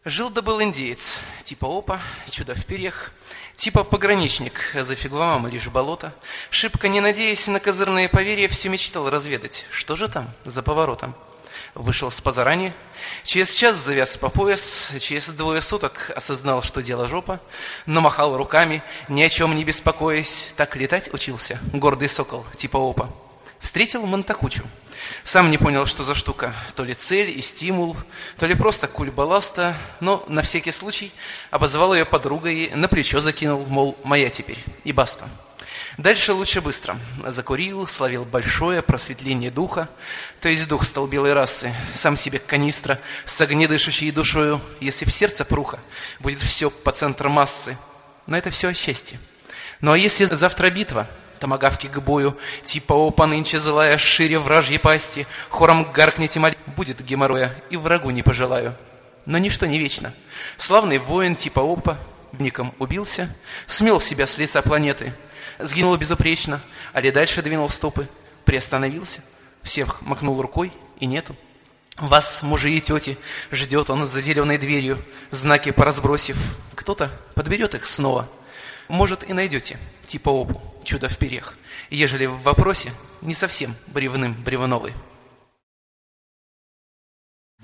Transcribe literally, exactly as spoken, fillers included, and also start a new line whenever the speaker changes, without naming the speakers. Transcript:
Жил-да был индеец, типа опа, чудо в перьях, типа пограничник, зафиг вам лишь болото. Шибко не надеясь на козырные поверья, все мечтал разведать, что же там за поворотом. Вышел с позарани, через час завяз по пояс, через двое суток осознал, что дело жопа, но махал руками, ни о чем не беспокоясь, так летать учился, гордый сокол, типа опа. Встретил Монтакучу. Сам не понял, что за штука, то ли цель и стимул, то ли просто куль балласта, но на всякий случай обозвал ее подругой, на плечо закинул, мол, моя теперь, и баста. Дальше лучше быстро. Закурил, словил большое просветление духа, то есть дух стал белой расы, сам себе канистра с огнедышащей душою, если в сердце пруха, будет все по центру массы. Но это все о счастье. Ну а если завтра битва, томагавки к бою, типа опа нынче злая, шире вражьей пасти, хором гаркните моль, будет геморроя, и врагу не пожелаю. Но ничто не вечно. Славный воин типа опа ником убился, смел себя с лица планеты, сгинул безупречно, али дальше двинул стопы, приостановился, всех махнул рукой и нету. Вас, мужи и тети, ждет он за зеленой дверью, знаки поразбросив, кто-то подберет их снова. Может, и найдете, типа опу, чудо в перьях, ежели в вопросе не совсем бревным бревновый.